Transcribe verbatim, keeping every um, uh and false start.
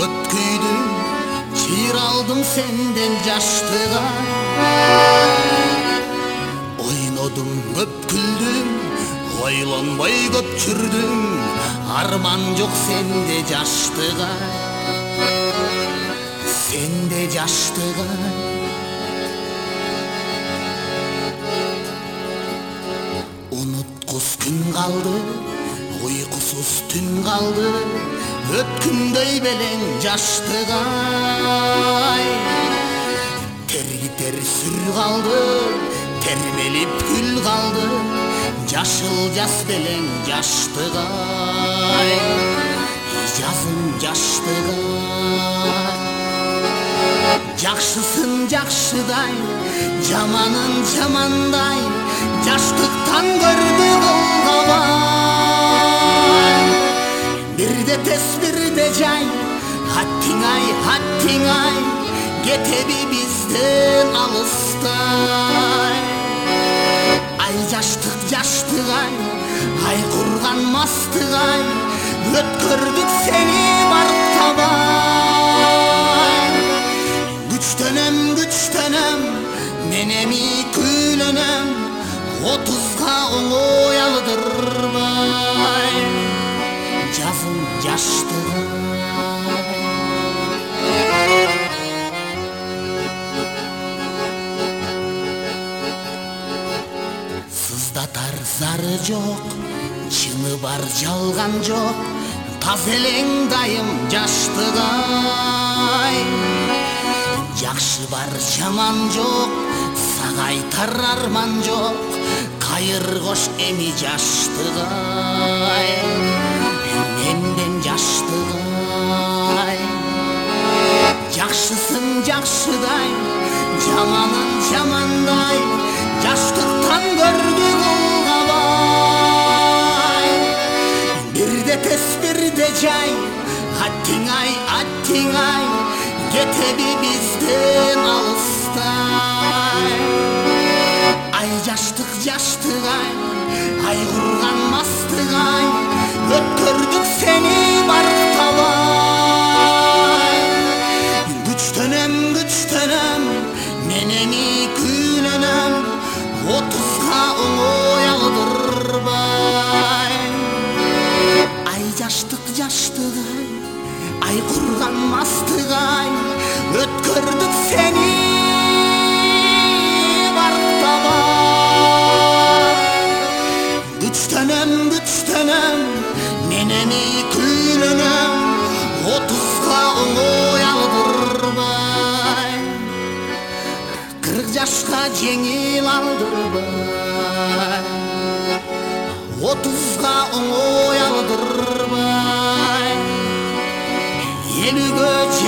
өткүйдүм, чыйралдым сенден жаштыга. Ойнодум, өпкүлдүм, ойлонбой көп жүрдүм, арман жок сенде жаштыга, сенде жаштыга. Уnutkuz күн калды, уйкусуз түн калды, өткүндөй белең жаштыгай. Тергитер сүр калды, термелип күл калды, жашыл жас белең жаштыгай, жазым жаштыгай. Жакшысын жакшыдай, жаманын жамандай, жаштыктан көрдү кылгабай. Бирде тес бирде жай, хаттиңай хаттиңай, кетеби бизден алыстай. Ай жаштык жаштыгай, ай курган мастыгай, өткөрдүк сени барктабай. Күчтөнөм күчтөнөм, мен эми күйлөнөм, отузга оңой алдырбай, жазым жаштыгай. Сыздатар зары жок, чыны бар жалган жок, таз элең дайым жаштыгай. Жакшы бар жаман жок, сага айтар арман жок, кайыр кош эми жаштыгай, менден жаштыгай. Жакшысын жакшыдай, жаманын жамандай, жаштыктан көрдү кылгабай. Бирде тес бирде жай, аттиңай аттиңай, кетеби бизден алыстай. Ай жаштык жаштыгай, ай курган мастыгай, өткөрдүк сени барктабай. Күчтөнөм күчтөнөм, мен эми күйлөнөм, отузга оңой алдырбай. Ай жаштык жаштыгай, ай курган мастыгай, өткөрдүк сени барктабай. Күчтөнөм күчтөнөм, мен эми күйлөнөм, отузга оңой алдырбай. Кырк жашка жеңил алдырбай, отузга оңой алдырбай. Елүгө